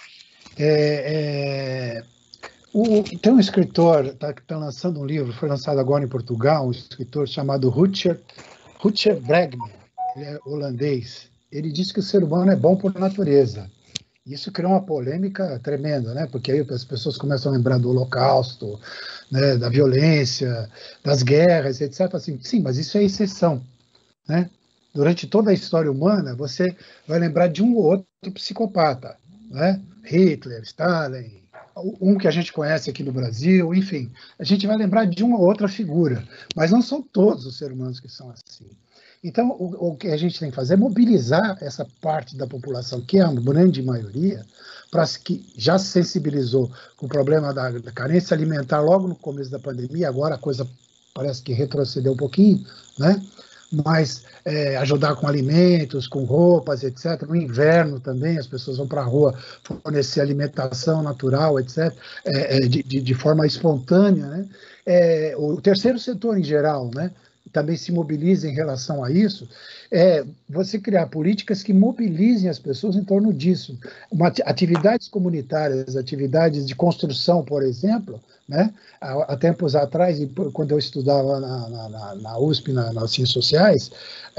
É, é, o, tem um escritor que está tá lançando um livro, foi lançado agora em Portugal, um escritor chamado Rutger, Rutger Bregman, ele é holandês. Ele diz que o ser humano é bom por natureza. Isso criou uma polêmica tremenda, né? Porque aí as pessoas começam a lembrar do Holocausto, né? Da violência, das guerras, etcétera. Assim, sim, mas isso é exceção, né? Durante toda a história humana, você vai lembrar de um ou outro psicopata, né? Hitler, Stalin, um que a gente conhece aqui no Brasil, enfim. A gente vai lembrar de uma ou outra figura, mas não são todos os seres humanos que são assim. Então, o, o que a gente tem que fazer é mobilizar essa parte da população, que é a grande maioria, para que já se sensibilizou com o problema da, da carência alimentar logo no começo da pandemia, agora a coisa parece que retrocedeu um pouquinho, né? Mas é, ajudar com alimentos, com roupas, etcétera. No inverno também, as pessoas vão para a rua fornecer alimentação natural, etcétera, é, é, de, de, de forma espontânea, né? É, o terceiro setor em geral, né? Também se mobiliza em relação a isso, é você criar políticas que mobilizem as pessoas em torno disso. Uma, atividades comunitárias, atividades de construção, por exemplo, né? Há, há tempos atrás, quando eu estudava na, na, na U S P, na, nas Ciências Sociais,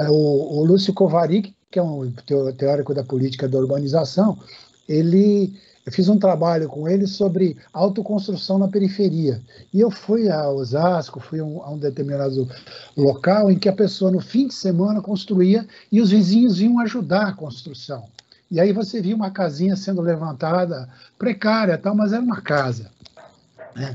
o, o Lúcio Kovarik, que é um teórico da política da urbanização, ele... Eu fiz um trabalho com ele sobre autoconstrução na periferia. E eu fui a Osasco, fui a um, a um determinado local em que a pessoa, no fim de semana, construía e os vizinhos vinham ajudar a construção. E aí você via uma casinha sendo levantada, precária, tal, mas era uma casa, né?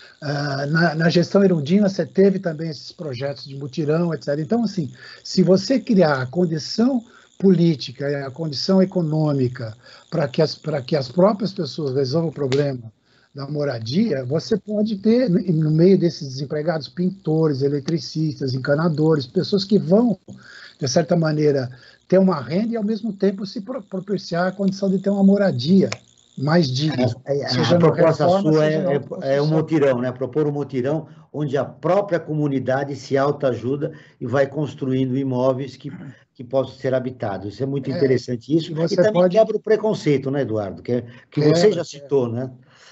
Ah, na, na gestão Erundina, você teve também esses projetos de mutirão, etcétera. Então, assim, se você criar a condição política e a condição econômica para que, as, para que as próprias pessoas resolvam o problema da moradia, você pode ter, no meio desses desempregados, pintores, eletricistas, encanadores, pessoas que vão, de certa maneira, ter uma renda e, ao mesmo tempo, se propiciar a condição de ter uma moradia mais digna. É, a proposta reforma, sua é, é, é um mutirão, né? Propor um mutirão onde a própria comunidade se autoajuda e vai construindo imóveis que, que possam ser habitados. Isso é muito é, interessante. Isso e, e também pode... quebra o preconceito, né, Eduardo? Que, que é, você já citou, né?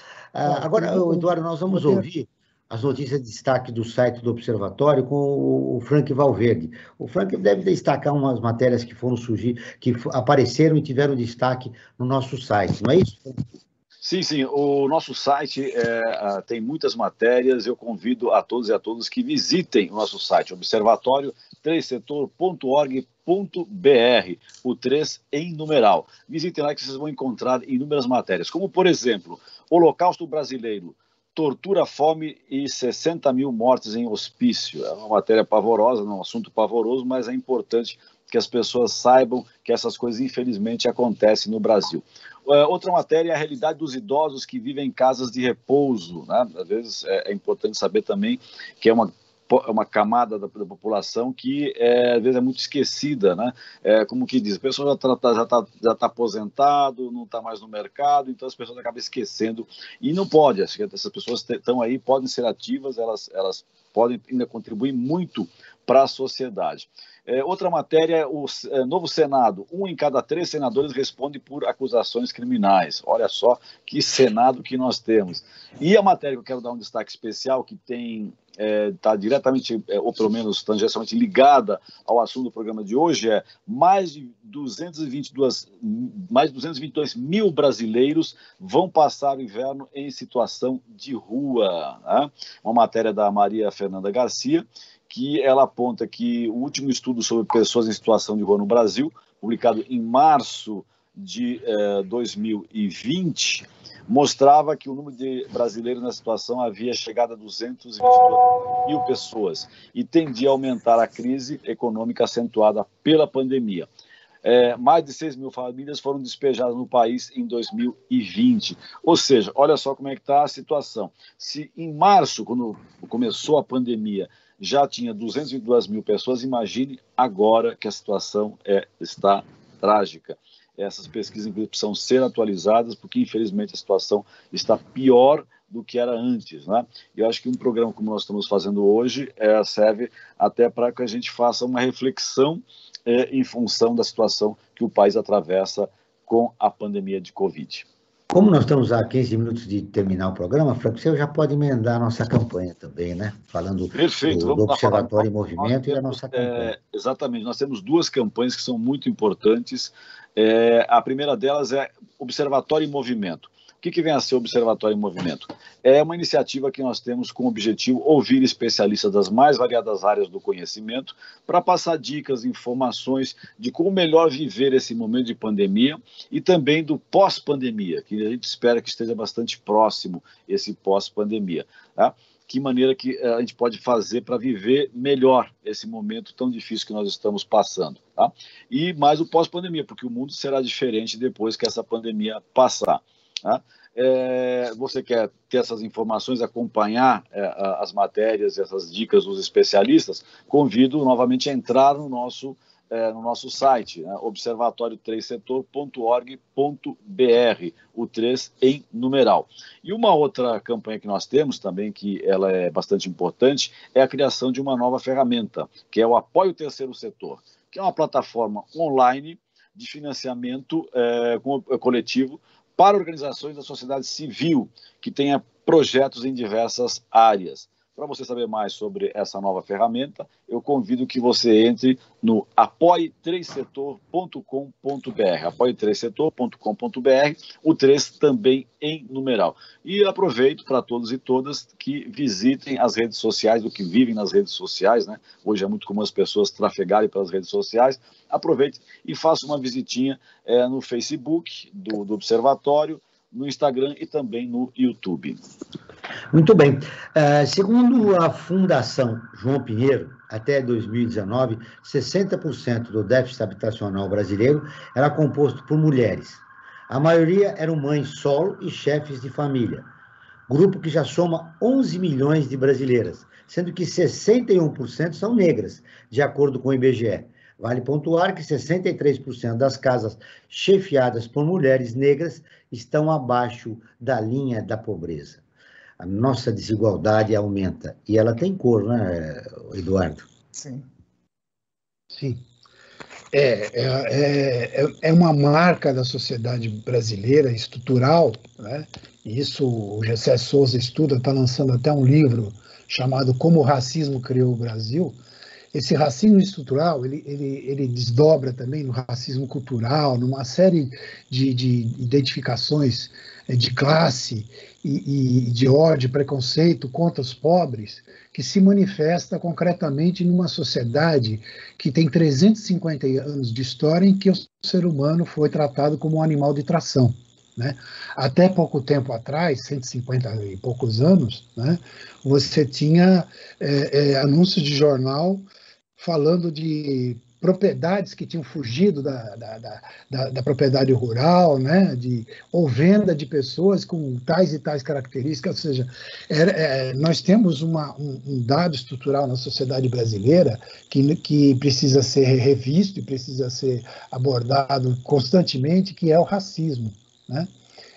Ah, agora, Eduardo, nós vamos ouvir as notícias de destaque do site do Observatório com o Frank Valverde. O Frank deve destacar umas matérias que foram surgir, que apareceram e tiveram destaque no nosso site, não é isso? Sim, sim. O nosso site é, tem muitas matérias. Eu convido a todos e a todas que visitem o nosso site, observatório três setor ponto org ponto br, o três em numeral. Visitem lá que vocês vão encontrar inúmeras matérias, como, por exemplo, Holocausto Brasileiro, tortura, fome e sessenta mil mortes em hospício. É uma matéria pavorosa, é um assunto pavoroso, mas é importante que as pessoas saibam que essas coisas, infelizmente, acontecem no Brasil. Uh, outra matéria é a realidade dos idosos que vivem em casas de repouso, né? Às vezes é, é importante saber também que é uma uma camada da, da população que é, às vezes é muito esquecida, né? É, como que diz, a pessoa já está já tá, já tá aposentado, não está mais no mercado, então as pessoas acabam esquecendo, e não pode, acho que essas pessoas estão aí, podem ser ativas, elas, elas podem ainda contribuir muito para a sociedade. É, outra matéria, o é, novo Senado, um em cada três senadores responde por acusações criminais. Olha só que Senado que nós temos. E a matéria que eu quero dar um destaque especial, que tem está é, diretamente, é, ou pelo menos tangencialmente ligada ao assunto do programa de hoje, é mais de duzentos e vinte e dois, mais de duzentos e vinte e dois mil brasileiros vão passar o inverno em situação de rua. Né? Uma matéria da Maria Fernanda Garcia, que ela aponta que o último estudo sobre pessoas em situação de rua no Brasil, publicado em março de eh, dois mil e vinte, mostrava que o número de brasileiros na situação havia chegado a duzentos e vinte e dois mil pessoas e tendia a aumentar a crise econômica acentuada pela pandemia. É, mais de seis mil famílias foram despejadas no país em dois mil e vinte. Ou seja, olha só como é que está a situação. Se em março, quando começou a pandemia, já tinha duzentos e vinte e duas mil pessoas, imagine agora que a situação é, está trágica. Essas pesquisas precisam ser atualizadas, porque infelizmente a situação está pior do que era antes, né? E eu acho que um programa como nós estamos fazendo hoje é, serve até para que a gente faça uma reflexão é, em função da situação que o país atravessa com a pandemia de Covid. Como nós estamos a quinze minutos de terminar o programa, Franco, você já pode emendar a nossa campanha também, né? Falando Perfeito, do, do Observatório em falar. Movimento temos, e a nossa campanha. É, exatamente, nós temos duas campanhas que são muito importantes. É, a primeira delas é Observatório em Movimento. O que, que vem a ser o Observatório em Movimento? É uma iniciativa que nós temos com o objetivo ouvir especialistas das mais variadas áreas do conhecimento para passar dicas, informações de como melhor viver esse momento de pandemia e também do pós-pandemia, que a gente espera que esteja bastante próximo esse pós-pandemia. Tá? Que maneira que a gente pode fazer para viver melhor esse momento tão difícil que nós estamos passando. Tá? E mais o pós-pandemia, porque o mundo será diferente depois que essa pandemia passar. Tá? É, você quer ter essas informações, acompanhar é, as matérias, essas dicas dos especialistas, convido novamente a entrar no nosso, é, no nosso site, né, observatório três setor ponto org ponto br, o três em numeral. E uma outra campanha que nós temos também, que ela é bastante importante, é a criação de uma nova ferramenta, que é o Apoio ao Terceiro Setor, que é uma plataforma online de financiamento é, coletivo para organizações da sociedade civil que tenha projetos em diversas áreas. Para você saber mais sobre essa nova ferramenta, eu convido que você entre no apoie três setor ponto com ponto br, apoie três setor ponto com ponto br, o três também em numeral. E aproveito para todos e todas que visitem as redes sociais, do que vivem nas redes sociais, né? Hoje é muito comum as pessoas trafegarem pelas redes sociais. Aproveite e faça uma visitinha é, no Facebook do, do Observatório, no Instagram e também no YouTube. Muito bem. Uh, segundo a Fundação João Pinheiro, até dois mil e dezenove, sessenta por cento do déficit habitacional brasileiro era composto por mulheres. A maioria eram mães solo e chefes de família, grupo que já soma onze milhões de brasileiras, sendo que sessenta e um por cento são negras, de acordo com o I B G E. Vale pontuar que sessenta e três por cento das casas chefiadas por mulheres negras estão abaixo da linha da pobreza. A nossa desigualdade aumenta. E ela tem cor, né, Eduardo? Sim. Sim. É, é, é, é uma marca da sociedade brasileira estrutural, né? Isso o Gessé Souza estuda, está lançando até um livro chamado Como o Racismo Criou o Brasil. Esse racismo estrutural, ele, ele, ele desdobra também no racismo cultural, numa série de, de identificações de classe e, e de ódio, preconceito contra os pobres, que se manifesta concretamente numa sociedade que tem trezentos e cinquenta anos de história em que o ser humano foi tratado como um animal de tração. Né? Até pouco tempo atrás, cento e cinquenta e poucos anos, né, você tinha é, é, anúncios de jornal falando de propriedades que tinham fugido da, da, da, da, da propriedade rural, né, de, ou venda de pessoas com tais e tais características, ou seja, é, é, nós temos uma, um, um dado estrutural na sociedade brasileira que, que precisa ser revisto e precisa ser abordado constantemente, que é o racismo, né?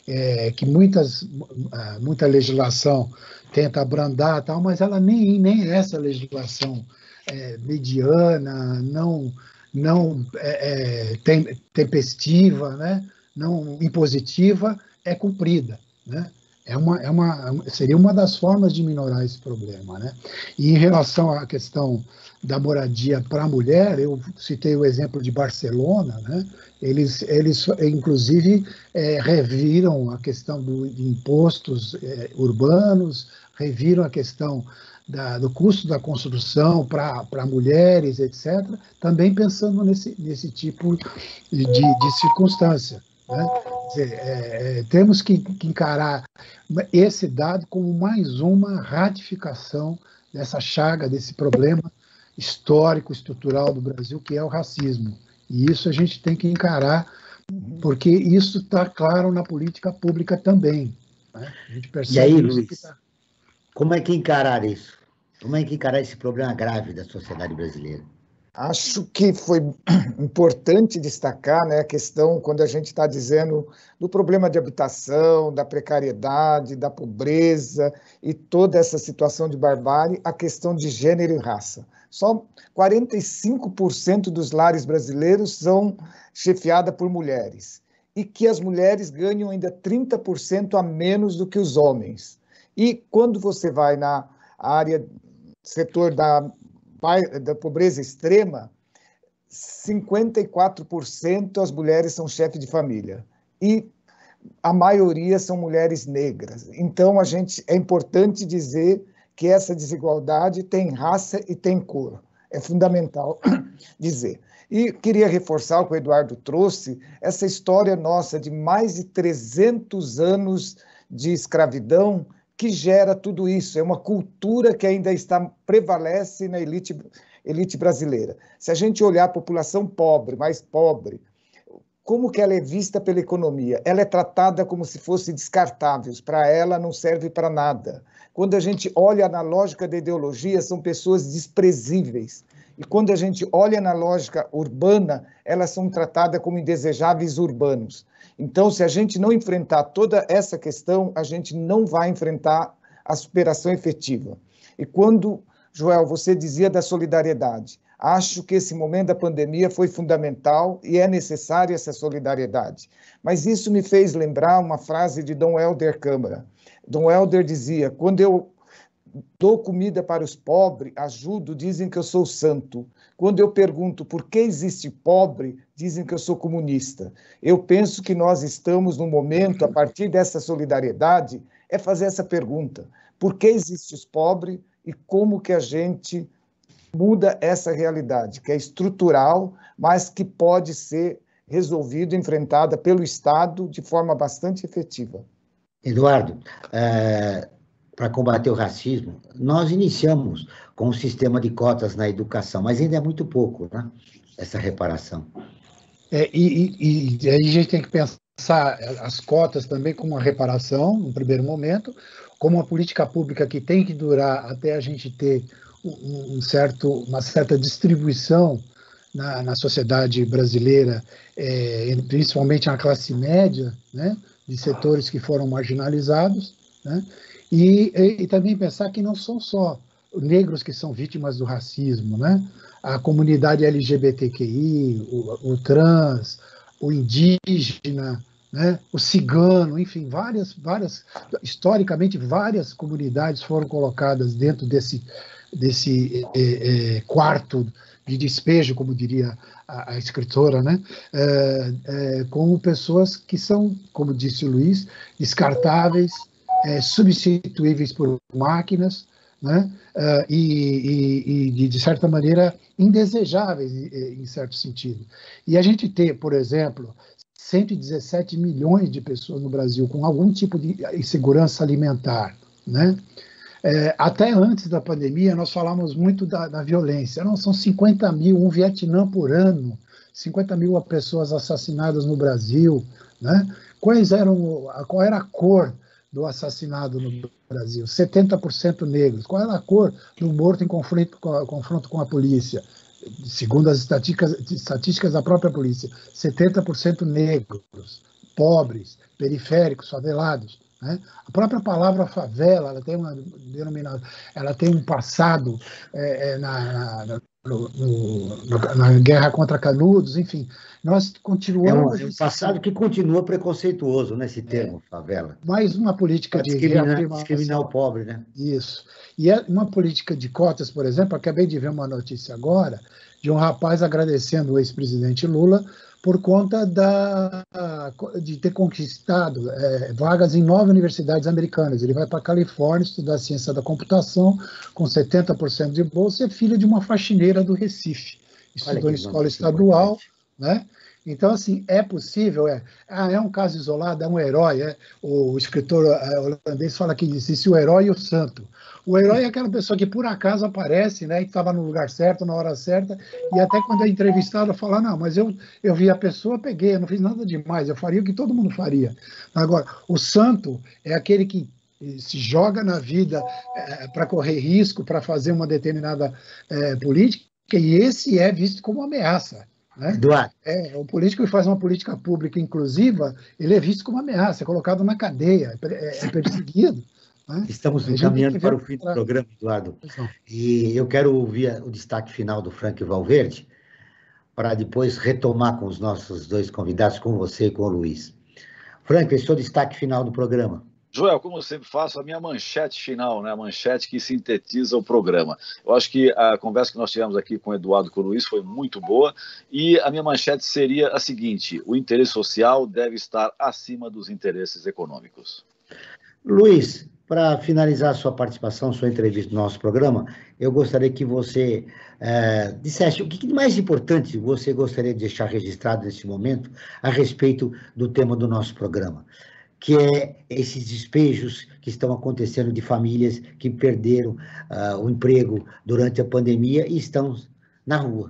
É, que muitas, muita legislação tenta abrandar, tal, mas ela nem, nem essa legislação é, mediana, não, não é, é, tem, tempestiva, né, não impositiva, é cumprida, né? É uma, é uma, seria uma das formas de minorar esse problema, né? E em relação à questão da moradia para a mulher, eu citei o exemplo de Barcelona, né? Eles, eles inclusive, é, reviram a questão do, de impostos é, urbanos, reviram a questão da, do custo da construção para mulheres, etcétera, também pensando nesse, nesse tipo de, de circunstância, né? Quer dizer, é, temos que, que encarar esse dado como mais uma ratificação dessa chaga, desse problema histórico, estrutural do Brasil, que é o racismo. E isso a gente tem que encarar, porque isso está claro na política pública também, né? A gente percebe. E aí, isso Luiz, que tá... como é que encarar isso? Como é que encarar esse problema grave da sociedade brasileira? Acho que foi importante destacar, né, a questão, quando a gente está dizendo do problema de habitação, da precariedade, da pobreza e toda essa situação de barbárie, a questão de gênero e raça. Só quarenta e cinco por cento dos lares brasileiros são chefiados por mulheres, e que as mulheres ganham ainda trinta por cento a menos do que os homens. E quando você vai na área, setor da da pobreza extrema, cinquenta e quatro por cento as mulheres são chefes de família e a maioria são mulheres negras. Então, a gente, é importante dizer que essa desigualdade tem raça e tem cor. É fundamental dizer. E queria reforçar o que o Eduardo trouxe, essa história nossa de mais de trezentos anos de escravidão, que gera tudo isso. É uma cultura que ainda está prevalece na elite, elite brasileira. Se a gente olhar a população pobre, mais pobre, como que ela é vista pela economia? Ela é tratada como se fosse descartável. Para ela não serve para nada. Quando a gente olha na lógica da ideologia, são pessoas desprezíveis. E quando a gente olha na lógica urbana, elas são tratadas como indesejáveis urbanos. Então, se a gente não enfrentar toda essa questão, a gente não vai enfrentar a superação efetiva. E quando, Joel, você dizia da solidariedade, acho que esse momento da pandemia foi fundamental e é necessária essa solidariedade. Mas isso me fez lembrar uma frase de Dom Helder Câmara. Dom Helder dizia, quando eu dou comida para os pobres, ajudo, dizem que eu sou santo. Quando eu pergunto por que existe pobre, dizem que eu sou comunista. Eu penso que nós estamos no momento, a partir dessa solidariedade, é fazer essa pergunta. Por que existe os pobres e como que a gente muda essa realidade, que é estrutural, mas que pode ser resolvida, enfrentada pelo Estado de forma bastante efetiva. Eduardo, é... para combater o racismo, nós iniciamos com um sistema de cotas na educação, mas ainda é muito pouco, né? Essa reparação. É, e, e, e aí a gente tem que pensar as cotas também como uma reparação, no primeiro momento, como uma política pública que tem que durar até a gente ter um, um certo, uma certa distribuição na, na sociedade brasileira, é, principalmente na classe média, né? De setores que foram marginalizados, né? E, e, e também pensar que não são só negros que são vítimas do racismo, né? A comunidade L G B T Q I, o, o trans, o indígena, né? O cigano, enfim, várias, várias, historicamente, várias comunidades foram colocadas dentro desse, desse é, é, quarto de despejo, como diria a, a escritora, né? É, é, como pessoas que são, como disse o Luiz, descartáveis, É, substituíveis por máquinas, né? uh, e, e, e, de certa maneira, indesejáveis, em, em certo sentido. E a gente ter, por exemplo, cento e dezessete milhões de pessoas no Brasil com algum tipo de insegurança alimentar, né? É, até antes da pandemia, nós falamos muito da, da violência. Não, são cinquenta mil, um Vietnã por ano, cinquenta mil pessoas assassinadas no Brasil, né? Quais eram, qual era a cor do assassinado no Brasil? setenta por cento negros. Qual era a cor do morto em conflito, confronto com a polícia? Segundo as estatísticas, estatísticas da própria polícia, setenta por cento negros, pobres, periféricos, favelados. Né? A própria palavra favela, ela tem uma denominação, ela tem um passado é, é, na, na, no, no, na guerra contra Canudos, enfim, nós continuamos... É um, um passado que continua preconceituoso nesse termo, é, favela. Mais uma política de discriminar, discriminar o pobre, né? Isso. E é uma política de cotas, por exemplo, acabei de ver uma notícia agora de um rapaz agradecendo o ex-presidente Lula por conta da, de ter conquistado é, vagas em nove universidades americanas. Ele vai para a Califórnia estudar ciência da computação, com setenta por cento de bolsa, e é filho de uma faxineira do Recife. Estudou em escola estadual, né? Então, assim, é possível, é, ah, é um caso isolado, é um herói. É, o escritor holandês fala que existe o herói e o santo. O herói é aquela pessoa que por acaso aparece, né, e estava no lugar certo, na hora certa, e até quando é entrevistado fala, não, mas eu, eu vi a pessoa, peguei, eu não fiz nada demais, eu faria o que todo mundo faria. Agora, o santo é aquele que se joga na vida é, para correr risco, para fazer uma determinada é, política, e esse é visto como ameaça. Né? Eduardo. É, o político que faz uma política pública inclusiva, ele é visto como ameaça, é colocado na cadeia, é, é perseguido. Né? Estamos encaminhando para o fim do programa, Eduardo. E eu quero ouvir o destaque final do Frank Valverde, para depois retomar com os nossos dois convidados, com você e com o Luiz. Frank, esse é o destaque final do programa. Joel, como eu sempre faço, a minha manchete final, né? A manchete que sintetiza o programa. Eu acho que a conversa que nós tivemos aqui com o Eduardo e com o Luiz foi muito boa, e a minha manchete seria a seguinte: o interesse social deve estar acima dos interesses econômicos. Luiz, para finalizar a sua participação, sua entrevista no nosso programa, eu gostaria que você é, dissesse o que de mais importante você gostaria de deixar registrado nesse momento a respeito do tema do nosso programa, que é esses despejos que estão acontecendo de famílias que perderam uh, o emprego durante a pandemia e estão na rua.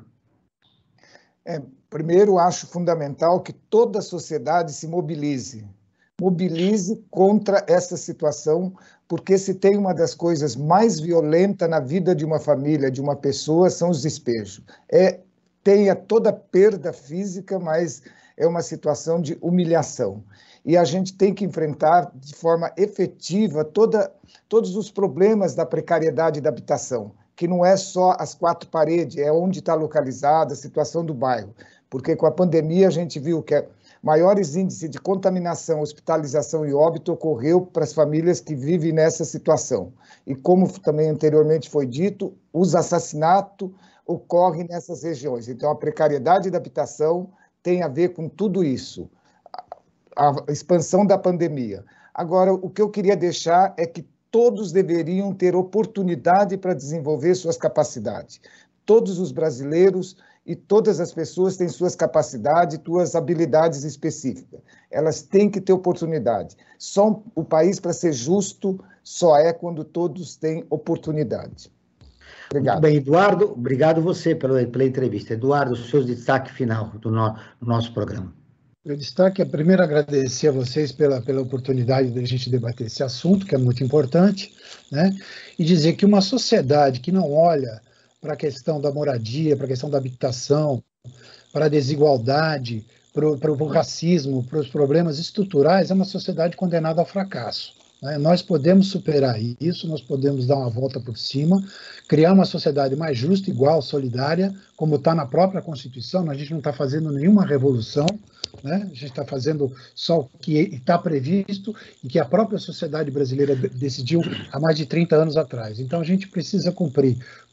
É, primeiro, acho fundamental que toda a sociedade se mobilize. Mobilize contra essa situação, porque se tem uma das coisas mais violentas na vida de uma família, de uma pessoa, são os despejos. É, tem toda a perda física, mas é uma situação de humilhação. E a gente tem que enfrentar de forma efetiva toda, todos os problemas da precariedade da habitação, que não é só as quatro paredes, é onde está localizada a situação do bairro. Porque com a pandemia a gente viu que maiores índices de contaminação, hospitalização e óbito ocorreu para as famílias que vivem nessa situação. E como também anteriormente foi dito, os assassinatos ocorrem nessas regiões. Então a precariedade da habitação tem a ver com tudo isso. A expansão da pandemia. Agora, o que eu queria deixar é que todos deveriam ter oportunidade para desenvolver suas capacidades. Todos os brasileiros e todas as pessoas têm suas capacidades, suas habilidades específicas. Elas têm que ter oportunidade. Só o país, para ser justo, só é quando todos têm oportunidade. Obrigado. Muito bem, Eduardo, obrigado você pela, pela entrevista. Eduardo, o seu destaque final do, no, do nosso programa. O destaque é, primeiro, agradecer a vocês pela, pela oportunidade de a gente debater esse assunto, que é muito importante, né? E dizer que uma sociedade que não olha para a questão da moradia, para a questão da habitação, para a desigualdade, para o, para o racismo, para os problemas estruturais, é uma sociedade condenada ao fracasso. Né? Nós podemos superar isso, nós podemos dar uma volta por cima, criar uma sociedade mais justa, igual, solidária, como está na própria Constituição. A gente não está fazendo nenhuma revolução, né? A gente está fazendo só o que está previsto e que a própria sociedade brasileira decidiu há mais de trinta anos atrás. Então, a gente precisa cumprir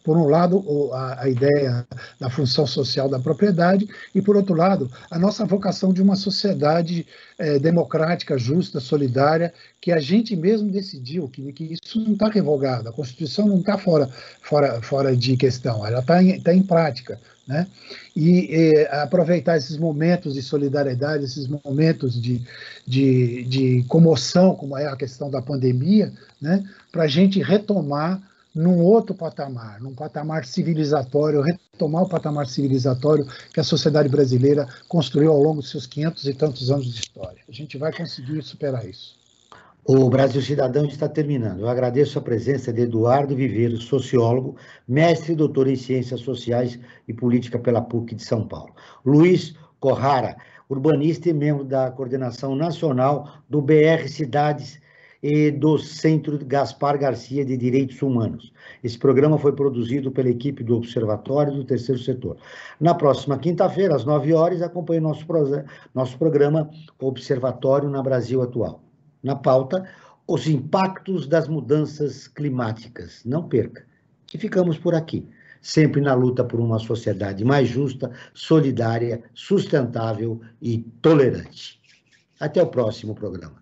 Por um lado, a, a ideia da função social da propriedade e, por outro lado, a nossa vocação de uma sociedade é, democrática, justa, solidária, que a gente mesmo decidiu, que, que isso não está revogado, a Constituição não está fora, fora, fora de questão, ela está em, tá em prática. Né? E, e aproveitar esses momentos de solidariedade, esses momentos de, de, de comoção, como é a questão da pandemia, né? Para a gente retomar num outro patamar, num patamar civilizatório, retomar o patamar civilizatório que a sociedade brasileira construiu ao longo dos seus quinhentos e tantos anos de história. A gente vai conseguir superar isso. O Brasil Cidadão está terminando. Eu agradeço a presença de Eduardo Viveiro, sociólogo, mestre e doutor em Ciências Sociais e Política pela P U C de São Paulo. Luiz Corrara, urbanista e membro da Coordenação Nacional do B R Cidades e do Centro Gaspar Garcia de Direitos Humanos. Esse programa foi produzido pela equipe do Observatório do Terceiro Setor. Na próxima quinta-feira, às nove horas, acompanhe nosso, nosso programa Observatório na Brasil Atual. Na pauta, os impactos das mudanças climáticas. Não perca. E ficamos por aqui, sempre na luta por uma sociedade mais justa, solidária, sustentável e tolerante. Até o próximo programa.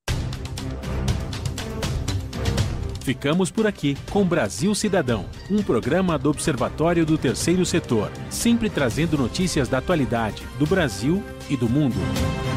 Ficamos por aqui com Brasil Cidadão, um programa do Observatório do Terceiro Setor, sempre trazendo notícias da atualidade, do Brasil e do mundo.